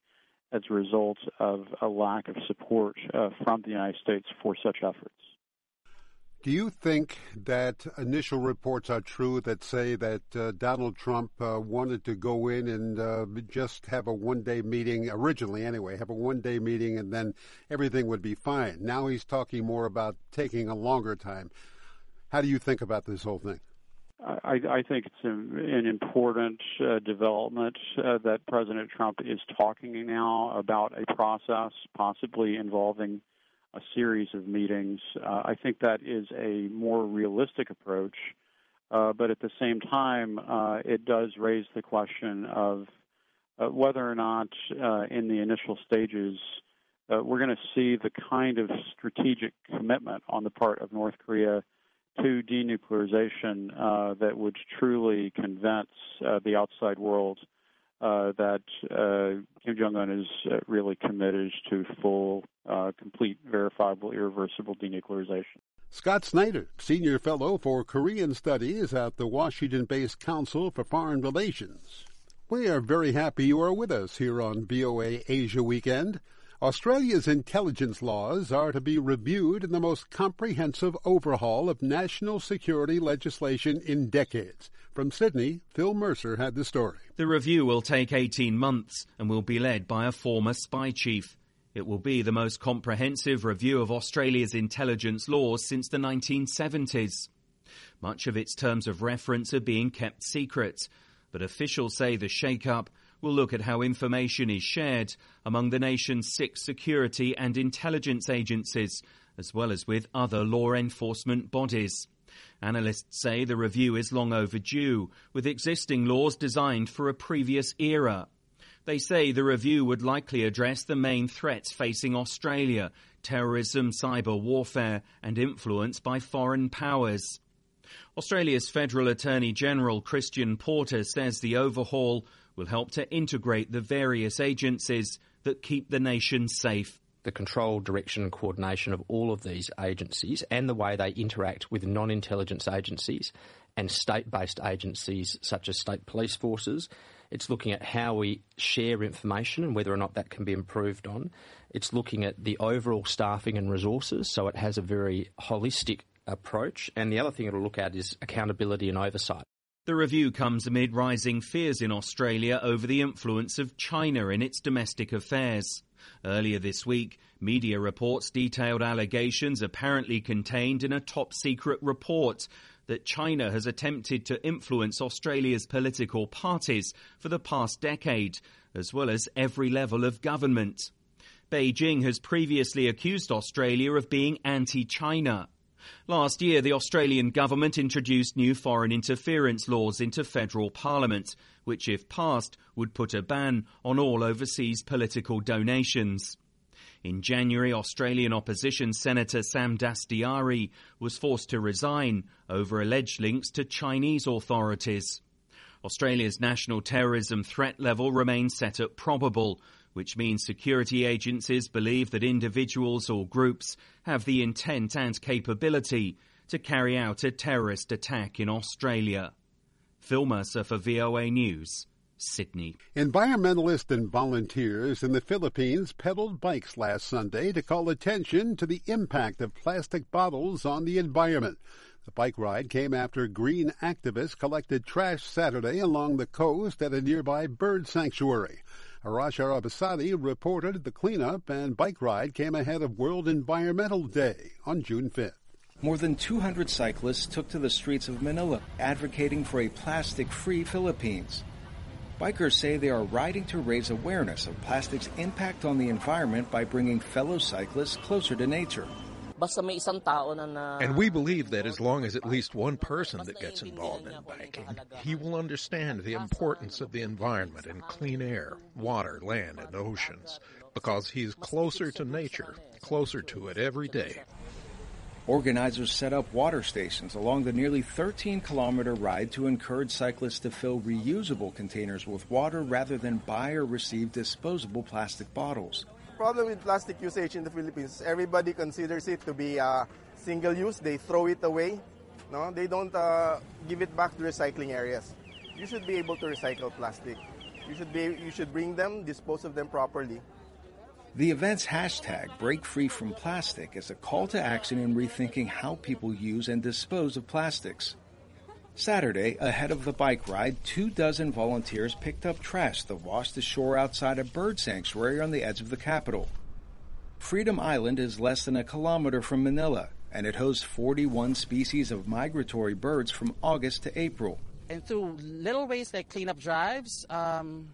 as a result of a lack of support uh, from the United States for such efforts. Do you think that initial reports are true that say that uh, Donald Trump uh, wanted to go in and uh, just have a one-day meeting, originally anyway, have a one-day meeting and then everything would be fine? Now he's talking more about taking a longer time. How do you think about this whole thing? I, I think it's an, an important uh, development uh, that President Trump is talking now about a process possibly involving a series of meetings. Uh, I think that is a more realistic approach, uh, but at the same time, uh, it does raise the question of uh, whether or not uh, in the initial stages uh, we're going to see the kind of strategic commitment on the part of North Korea to denuclearization uh, that would truly convince uh, the outside world uh, that uh, Kim Jong-un is uh, really committed to full, uh, complete, verifiable, irreversible denuclearization. Scott Snyder, Senior Fellow for Korean Studies at the Washington-based Council for Foreign Relations. We are very happy you are with us here on V O A Asia Weekend. Australia's intelligence laws are to be reviewed in the most comprehensive overhaul of national security legislation in decades. From Sydney, Phil Mercer had the story. The review will take eighteen months and will be led by a former spy chief. It will be the most comprehensive review of Australia's intelligence laws since the nineteen seventies. Much of its terms of reference are being kept secret, but officials say the shake-up will look at how information is shared among the nation's six security and intelligence agencies, as well as with other law enforcement bodies. Analysts say the review is long overdue, with existing laws designed for a previous era. They say the review would likely address the main threats facing Australia: terrorism, cyber warfare, and influence by foreign powers. Australia's Federal Attorney-General Christian Porter says the overhaul will help to integrate the various agencies that keep the nation safe. The control, direction and coordination of all of these agencies and the way they interact with non-intelligence agencies and state-based agencies such as state police forces. It's looking at how we share information and whether or not that can be improved on. It's looking at the overall staffing and resources, so it has a very holistic approach. And the other thing it'll look at is accountability and oversight. The review comes amid rising fears in Australia over the influence of China in its domestic affairs. Earlier this week, media reports detailed allegations apparently contained in a top-secret report that China has attempted to influence Australia's political parties for the past decade, as well as every level of government. Beijing has previously accused Australia of being anti-China. Last year, the Australian government introduced new foreign interference laws into federal parliament, which, if passed, would put a ban on all overseas political donations. In January, Australian opposition Senator Sam Dastyari was forced to resign over alleged links to Chinese authorities. Australia's national terrorism threat level remains set at probable, which means security agencies believe that individuals or groups have the intent and capability to carry out a terrorist attack in Australia. Phil Mercer for V O A News, Sydney. Environmentalists and volunteers in the Philippines pedaled bikes last Sunday to call attention to the impact of plastic bottles on the environment. The bike ride came after green activists collected trash Saturday along the coast at a nearby bird sanctuary. Arash Arabasadi reported the cleanup and bike ride came ahead of World Environmental Day on June fifth. More than two hundred cyclists took to the streets of Manila, advocating for a plastic-free Philippines. Bikers say they are riding to raise awareness of plastic's impact on the environment by bringing fellow cyclists closer to nature. And we believe that as long as at least one person that gets involved in biking, he will understand the importance of the environment and clean air, water, land, and oceans, because he's closer to nature, closer to it every day. Organizers set up water stations along the nearly thirteen kilometer ride to encourage cyclists to fill reusable containers with water rather than buy or receive disposable plastic bottles. Problem with plastic usage in the Philippines, everybody considers it to be uh, single use. They throw it away. No, they don't uh, give it back to recycling areas. You should be able to recycle plastic. You should be, you should bring them, dispose of them properly. The event's hashtag, Break Free from Plastic, is a call to action in rethinking how people use and dispose of plastics. Saturday, ahead of the bike ride, two dozen volunteers picked up trash that washed ashore outside a bird sanctuary on the edge of the capital. Freedom Island is less than a kilometer from Manila, and it hosts forty-one species of migratory birds from August to April. And through little ways like cleanup drives, um,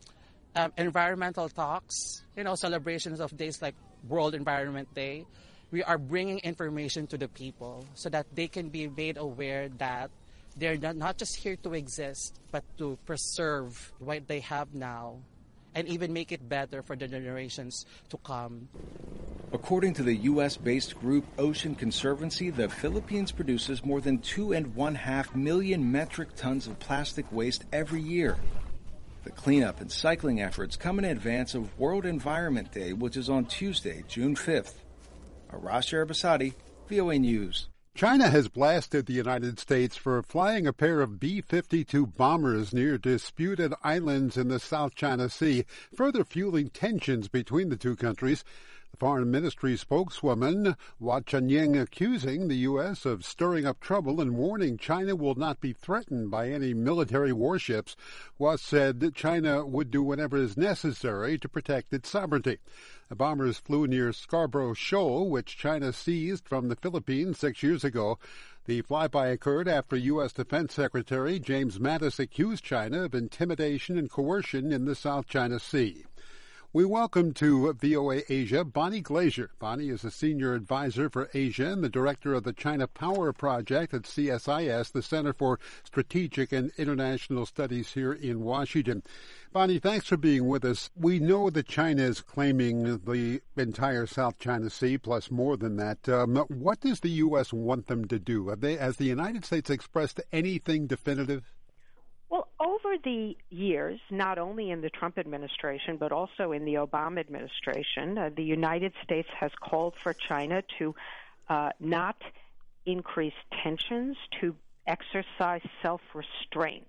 um, environmental talks, you know, celebrations of days like World Environment Day, we are bringing information to the people so that they can be made aware that they're not just here to exist, but to preserve what they have now and even make it better for the generations to come. According to the U S-based group Ocean Conservancy, the Philippines produces more than two and one half million metric tons of plastic waste every year. The cleanup and cycling efforts come in advance of World Environment Day, which is on Tuesday, June fifth. Arash Arabasadi, V O A News. China has blasted the United States for flying a pair of B fifty-two bombers near disputed islands in the South China Sea, further fueling tensions between the two countries. The Foreign Ministry spokeswoman Hua Chunying accusing the U S of stirring up trouble and warning China will not be threatened by any military warships. Hua said that China would do whatever is necessary to protect its sovereignty. The bombers flew near Scarborough Shoal, which China seized from the Philippines six years ago. The flyby occurred after U S Defense Secretary James Mattis accused China of intimidation and coercion in the South China Sea. We welcome to V O A Asia Bonnie Glaser. Bonnie is a senior advisor for Asia and the director of the China Power Project at C S I S, the Center for Strategic and International Studies here in Washington. Bonnie, thanks for being with us. We know that China is claiming the entire South China Sea, plus more than that. Um, what does the U S want them to do? Have they, has the United States expressed anything definitive? Well, over the years, not only in the Trump administration, but also in the Obama administration, uh, the United States has called for China to uh, not increase tensions, to exercise self-restraint,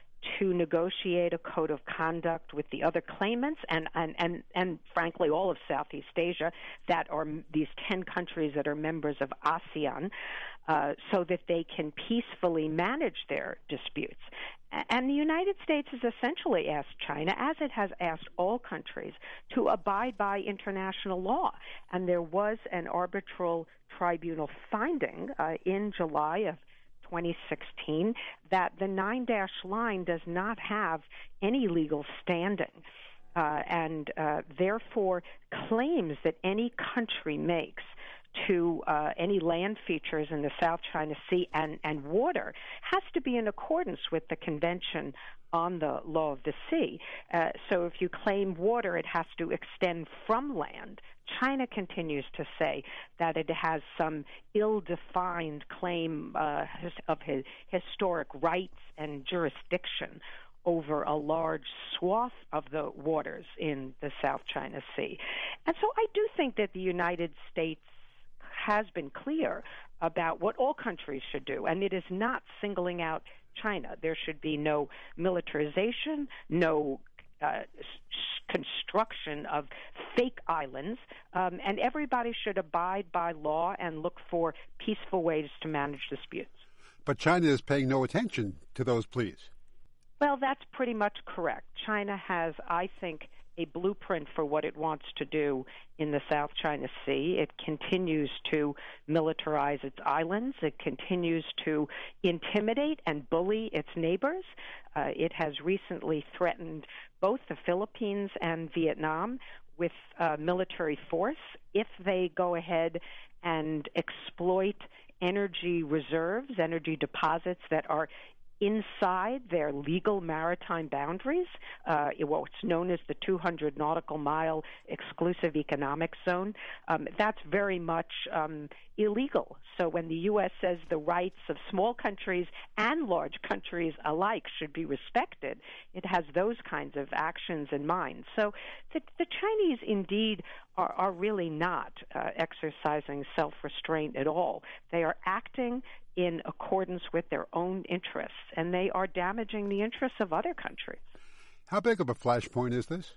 to negotiate a code of conduct with the other claimants and, and, and, and frankly, all of Southeast Asia that are these ten countries that are members of ASEAN, uh, so that they can peacefully manage their disputes. And the United States has essentially asked China, as it has asked all countries, to abide by international law. And there was an arbitral tribunal finding uh, in July of twenty sixteen that the nine-dash line does not have any legal standing. Uh, and uh, therefore claims that any country makes to uh, any land features in the South China Sea and, and water has to be in accordance with the Convention on the Law of the Sea. Uh, so if you claim water, it has to extend from land. China continues to say that it has some ill-defined claim uh, of his historic rights and jurisdiction over a large swath of the waters in the South China Sea. And so I do think that the United States has been clear about what all countries should do, and it is not singling out China. There should be no militarization, no uh, construction of fake islands, um, and everybody should abide by law and look for peaceful ways to manage disputes. But China is paying no attention to those pleas. Well, that's pretty much correct. China has, I think, a blueprint for what it wants to do in the South China Sea. It continues to militarize its islands. It continues to intimidate and bully its neighbors. Uh, it has recently threatened both the Philippines and Vietnam with uh, military force if they go ahead and exploit energy reserves, energy deposits that are inside their legal maritime boundaries, uh, what's known as the two hundred nautical mile exclusive economic zone. Um, that's very much um, illegal. So when the U S says the rights of small countries and large countries alike should be respected, it has those kinds of actions in mind. So the, the Chinese indeed are, are really not uh, exercising self-restraint at all. They are acting in accordance with their own interests, and they are damaging the interests of other countries. How big of a flashpoint is this?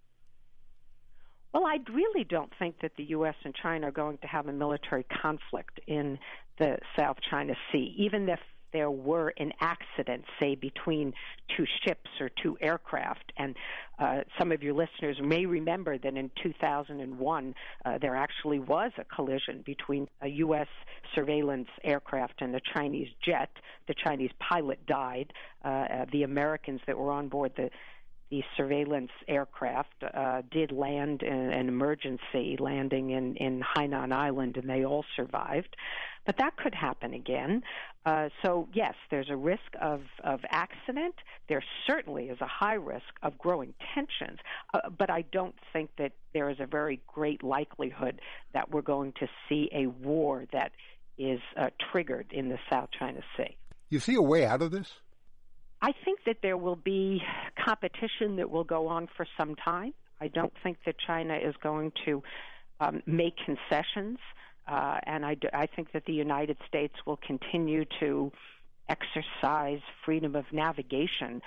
Well, I really don't think that the U S and China are going to have a military conflict in the South China Sea, even if there were an accident, say, between two ships or two aircraft. And uh, some of your listeners may remember that in two thousand one, uh, there actually was a collision between a U S surveillance aircraft and a Chinese jet. The Chinese pilot died. Uh, uh, the Americans that were on board the The surveillance aircraft uh, did land in an emergency landing in, in Hainan Island, and they all survived. But that could happen again. Uh, so, yes, there's a risk of, of accident. There certainly is a high risk of growing tensions. Uh, but I don't think that there is a very great likelihood that we're going to see a war that is uh, triggered in the South China Sea. You see a way out of this? I think that there will be competition that will go on for some time. I don't think that China is going to um, make concessions, uh, and I, do, I think that the United States will continue to exercise freedom of navigation.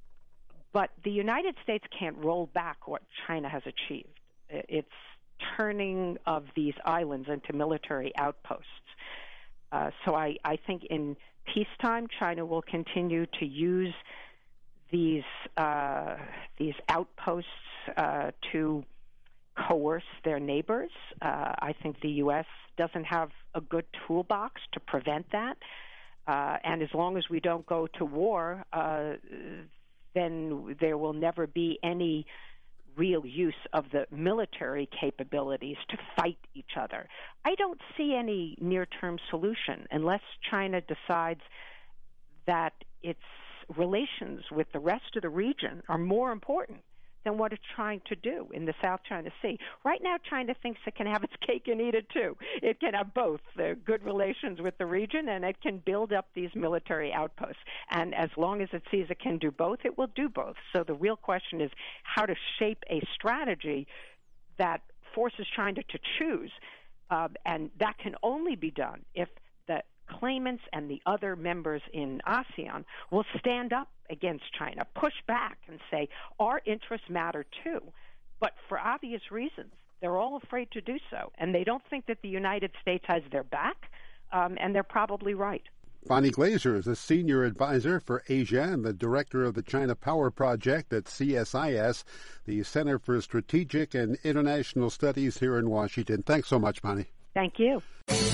But the United States can't roll back what China has achieved. It's turning of these islands into military outposts. Uh, so I, I think in peacetime, China will continue to use these uh, these outposts uh, to coerce their neighbors. Uh, I think the U S doesn't have a good toolbox to prevent that. Uh, and as long as we don't go to war, uh, then there will never be any real use of the military capabilities to fight each other. I don't see any near-term solution unless China decides that its relations with the rest of the region are more important than what it's trying to do in the South China Sea. Right now, China thinks it can have its cake and eat it, too. It can have both the good relations with the region, and it can build up these military outposts. And as long as it sees it can do both, it will do both. So the real question is how to shape a strategy that forces China to choose. Uh, and that can only be done if the claimants and the other members in ASEAN will stand up against China, push back and say, our interests matter too. But for obvious reasons, they're all afraid to do so. And they don't think that the United States has their back, um, and they're probably right. Bonnie Glaser is a senior advisor for Asia and the director of the China Power Project at C S I S, the Center for Strategic and International Studies here in Washington. Thanks so much, Bonnie. Thank you.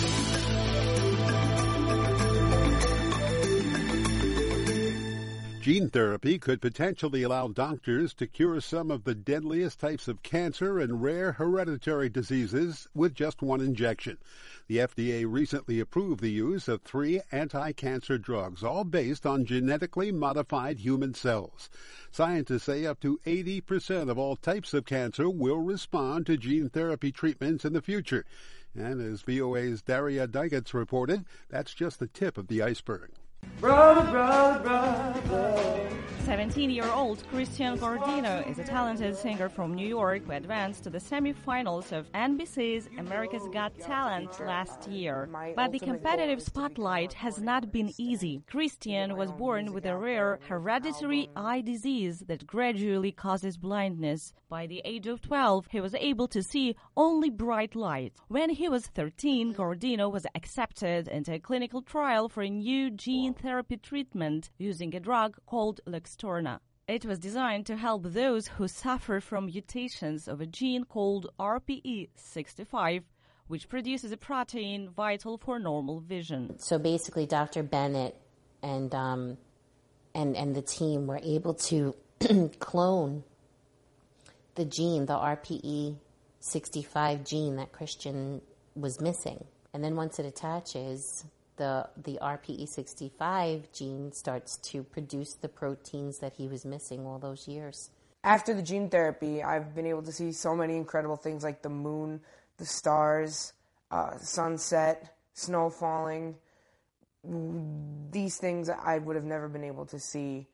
Gene therapy could potentially allow doctors to cure some of the deadliest types of cancer and rare hereditary diseases with just one injection. The F D A recently approved the use of three anti-cancer drugs, all based on genetically modified human cells. Scientists say up to eighty percent of all types of cancer will respond to gene therapy treatments in the future. And as V O A's Daria Digetz reported, that's just the tip of the iceberg. Brother, brother, brother. seventeen-year-old Christian Gordino is a talented singer from New York who advanced to the semifinals of N B C's America's Got Talent last year. But the competitive spotlight has not been easy. Christian was born with a rare hereditary eye disease that gradually causes blindness. By the age of twelve, he was able to see only bright light. When he was thirteen, Gordino was accepted into a clinical trial for a new gene therapy treatment using a drug called Luxturna. It was designed to help those who suffer from mutations of a gene called R P E sixty-five, which produces a protein vital for normal vision. So basically, Doctor Bennett and um, and and the team were able to clone the gene, the R P E sixty-five gene that Christian was missing. And then once it attaches, the the R P E sixty-five gene starts to produce the proteins that he was missing all those years. After the gene therapy, I've been able to see so many incredible things like the moon, the stars, uh, sunset, snow falling. These things I would have never been able to see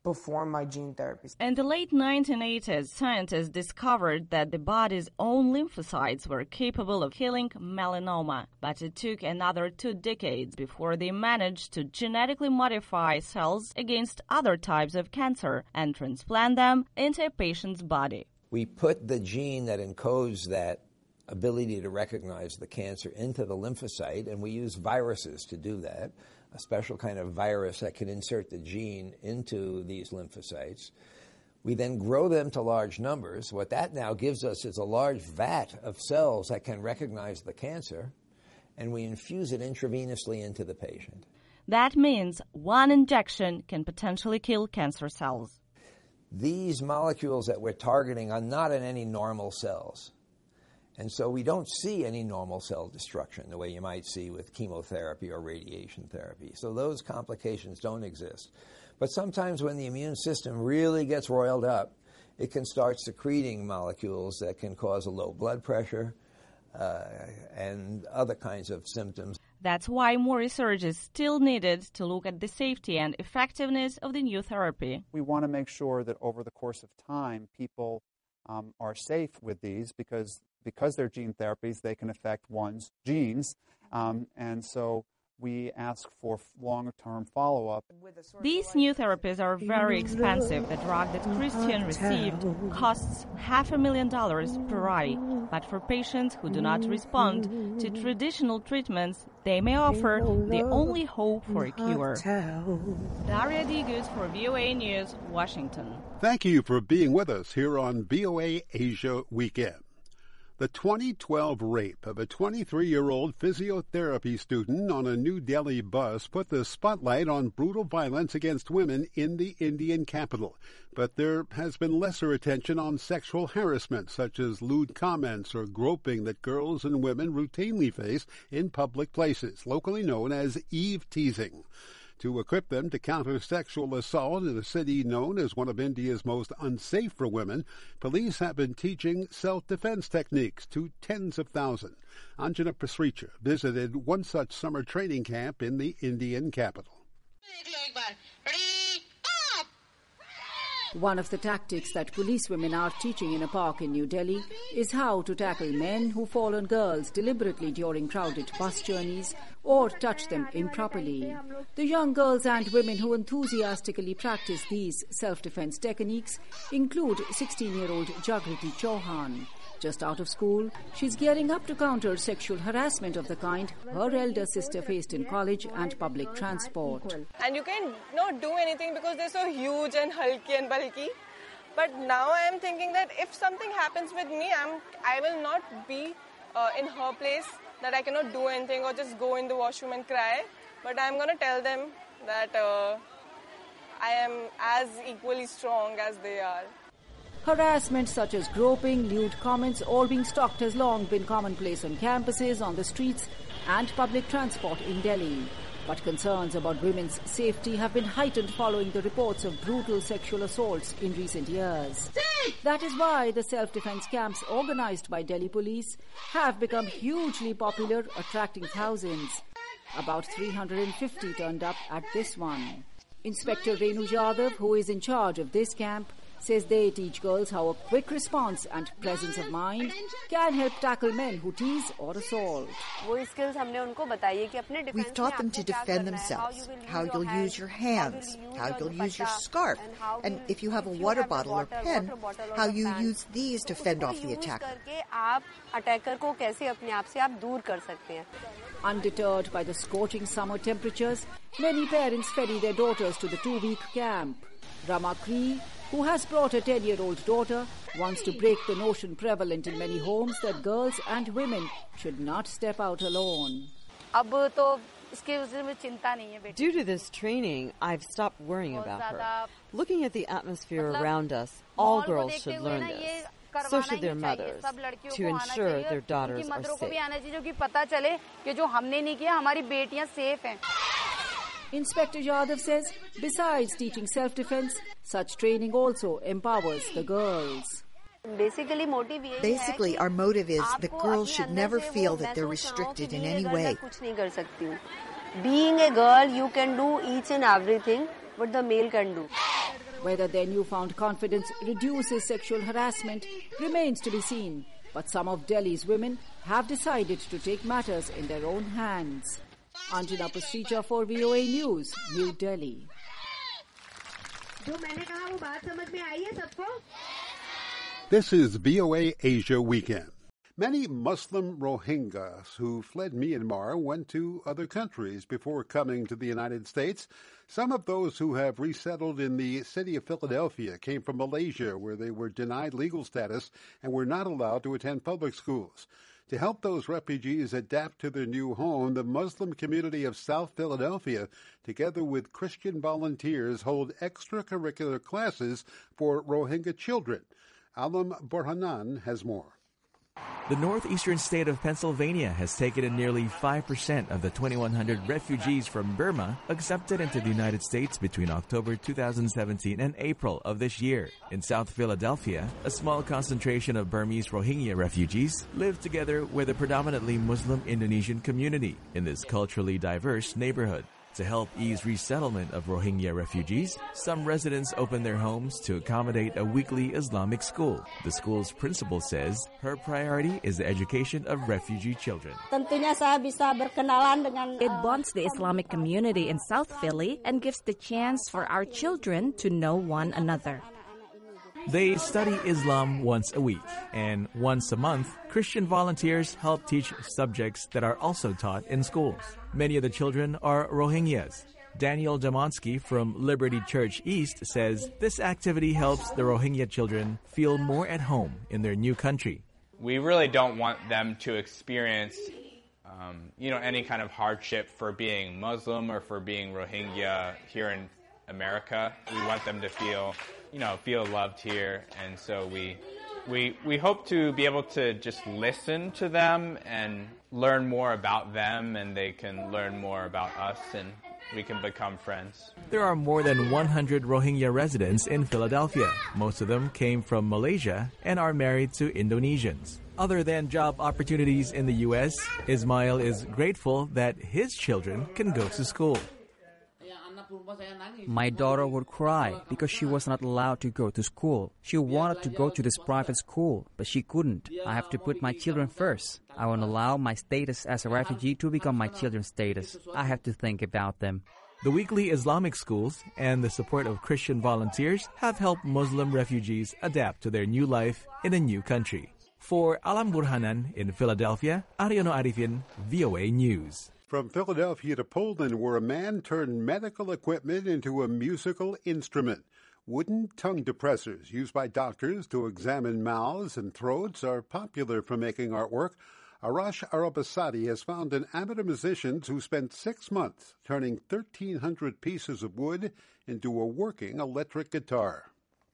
before my gene therapy. In the late nineteen eighties, scientists discovered that the body's own lymphocytes were capable of killing melanoma, but it took another two decades before they managed to genetically modify cells against other types of cancer and transplant them into a patient's body. We put the gene that encodes that ability to recognize the cancer into the lymphocyte, and we use viruses to do that. A special kind of virus that can insert the gene into these lymphocytes. We then grow them to large numbers. What that now gives us is a large vat of cells that can recognize the cancer, and we infuse it intravenously into the patient. That means one injection can potentially kill cancer cells. These molecules that we're targeting are not in any normal cells. And so we don't see any normal cell destruction the way you might see with chemotherapy or radiation therapy. So those complications don't exist. But sometimes when the immune system really gets roiled up, it can start secreting molecules that can cause a low blood pressure uh, and other kinds of symptoms. That's why more research is still needed to look at the safety and effectiveness of the new therapy. We want to make sure that over the course of time, people um, are safe with these because Because they're gene therapies, they can affect one's genes, um, and so we ask for long-term follow-up. These new therapies are very expensive. The drug that Christian received costs half a million dollars per eye, but for patients who do not respond to traditional treatments, they may offer the only hope for a cure. Daria Digus for V O A News, Washington. Thank you for being with us here on V O A Asia Weekend. The twenty twelve rape of a twenty-three-year-old physiotherapy student on a New Delhi bus put the spotlight on brutal violence against women in the Indian capital. But there has been lesser attention on sexual harassment, such as lewd comments or groping that girls and women routinely face in public places, locally known as eve-teasing. To equip them to counter sexual assault in a city known as one of India's most unsafe for women, police have been teaching self-defense techniques to tens of thousands. Anjana Pasricha visited one such summer training camp in the Indian capital. One of the tactics that police women are teaching in a park in New Delhi is how to tackle men who fall on girls deliberately during crowded bus journeys or touch them improperly. The young girls and women who enthusiastically practice these self-defense techniques include sixteen-year-old Jagriti Chauhan. Just out of school, she's gearing up to counter sexual harassment of the kind her elder sister faced in college and public transport. And you can not do anything because they're so huge and hulky and bulky. But now I am thinking that if something happens with me, I'm, I will not be uh, in her place, that I cannot do anything or just go in the washroom and cry. But I'm going to tell them that uh, I am as equally strong as they are. Harassment such as groping, lewd comments, or being stalked has long been commonplace on campuses, on the streets, and public transport in Delhi. But concerns about women's safety have been heightened following the reports of brutal sexual assaults in recent years. That is why the self-defense camps organized by Delhi police have become hugely popular, attracting thousands. About three hundred fifty turned up at this one. Inspector Renu Jadhav, who is in charge of this camp, says they teach girls how a quick response and presence of mind can help tackle men who tease or assault. We've taught them to defend themselves, how you'll use your hands, how you'll use your scarf, and if you have a water bottle or pen, how you use these to fend off the attacker. Undeterred by the scorching summer temperatures, many parents ferry their daughters to the two-week camp. Rama Cree, who has brought a ten-year-old daughter, wants to break the notion prevalent in many homes that girls and women should not step out alone. Due to this training, I've stopped worrying about her. Looking at the atmosphere around us, all girls should learn this. So should their mothers, to ensure their daughters are safe. Inspector Yadav says, besides teaching self-defense, such training also empowers the girls. Basically, our motive is that girls should never feel that they're restricted in any way. Being a girl, you can do each and everything what the male can do. Whether their newfound confidence reduces sexual harassment remains to be seen, but some of Delhi's women have decided to take matters in their own hands. Anjana Pasricha for V O A News, New Delhi. This is V O A Asia Weekend. Many Muslim Rohingyas who fled Myanmar went to other countries before coming to the United States. Some of those who have resettled in the city of Philadelphia came from Malaysia, where they were denied legal status and were not allowed to attend public schools. To help those refugees adapt to their new home, the Muslim community of South Philadelphia, together with Christian volunteers, hold extracurricular classes for Rohingya children. Alam Burhanan has more. The northeastern state of Pennsylvania has taken in nearly five percent of the twenty-one hundred refugees from Burma accepted into the United States between October two thousand seventeen and April of this year. In South Philadelphia, a small concentration of Burmese Rohingya refugees live together with a predominantly Muslim Indonesian community in this culturally diverse neighborhood. To help ease resettlement of Rohingya refugees, some residents open their homes to accommodate a weekly Islamic school. The school's principal says her priority is the education of refugee children. It bonds the Islamic community in South Philly and gives the chance for our children to know one another. They study Islam once a week, and once a month, Christian volunteers help teach subjects that are also taught in schools. Many of the children are Rohingyas. Daniel Damonsky from Liberty Church East says this activity helps the Rohingya children feel more at home in their new country. We really don't want them to experience um, you know, any kind of hardship for being Muslim or for being Rohingya here in America. We want them to feel, you know, feel loved here, and so we we we hope to be able to just listen to them and learn more about them, and they can learn more about us, and we can become friends. There are more than one hundred Rohingya residents in Philadelphia. Most of them came from Malaysia and are married to Indonesians. Other than job opportunities in the U S, Ismail is grateful that his children can go to school. My daughter would cry because she was not allowed to go to school. She wanted to go to this private school, but she couldn't. I have to put my children first. I won't allow my status as a refugee to become my children's status. I have to think about them. The weekly Islamic schools and the support of Christian volunteers have helped Muslim refugees adapt to their new life in a new country. For Alam Burhanan in Philadelphia, Ariono Arifin, V O A News. From Philadelphia to Poland, where a man turned medical equipment into a musical instrument. Wooden tongue depressors used by doctors to examine mouths and throats are popular for making artwork. Arash Arabasadi has found an amateur musician who spent six months turning thirteen hundred pieces of wood into a working electric guitar.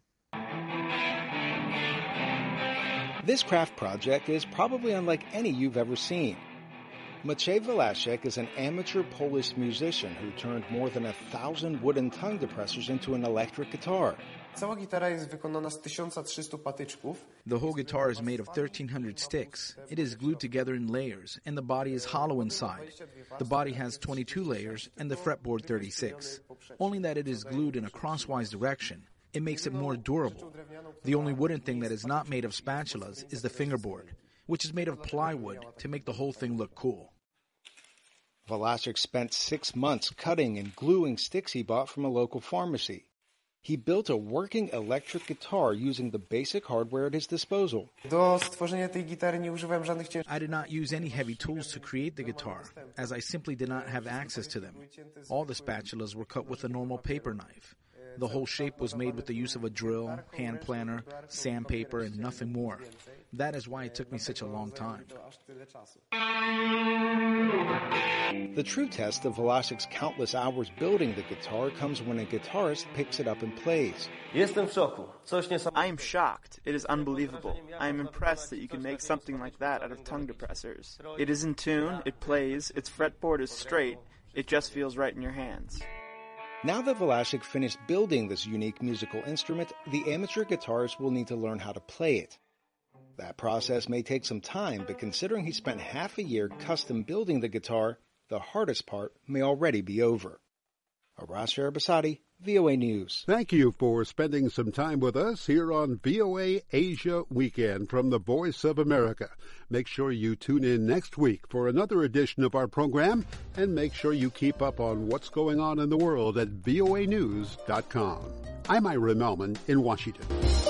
This craft project is probably unlike any you've ever seen. Maciej Walaszek is an amateur Polish musician who turned more than a thousand wooden tongue depressors into an electric guitar. The whole guitar is made of thirteen hundred sticks. It is glued together in layers, and the body is hollow inside. The body has twenty-two layers, and the fretboard thirty-six. Only that it is glued in a crosswise direction. It makes it more durable. The only wooden thing that is not made of spatulas is the fingerboard, which is made of plywood to make the whole thing look cool. Walaszek spent six months cutting and gluing sticks he bought from a local pharmacy. He built a working electric guitar using the basic hardware at his disposal. I did not use any heavy tools to create the guitar, as I simply did not have access to them. All the spatulas were cut with a normal paper knife. The whole shape was made with the use of a drill, hand planer, sandpaper, and nothing more. That is why it took me such a long time. The true test of Walaszek's countless hours building the guitar comes when a guitarist picks it up and plays. I am shocked. It is unbelievable. I am impressed that you can make something like that out of tongue depressors. It is in tune, it plays, its fretboard is straight, it just feels right in your hands. Now that Walaszek finished building this unique musical instrument, the amateur guitarist will need to learn how to play it. That process may take some time, but considering he spent half a year custom building the guitar, the hardest part may already be over. Aras Sharabasadi, V O A News. Thank you for spending some time with us here on V O A Asia Weekend from the Voice of America. Make sure you tune in next week for another edition of our program, and make sure you keep up on what's going on in the world at V O A news dot com. I'm Ira Melman in Washington.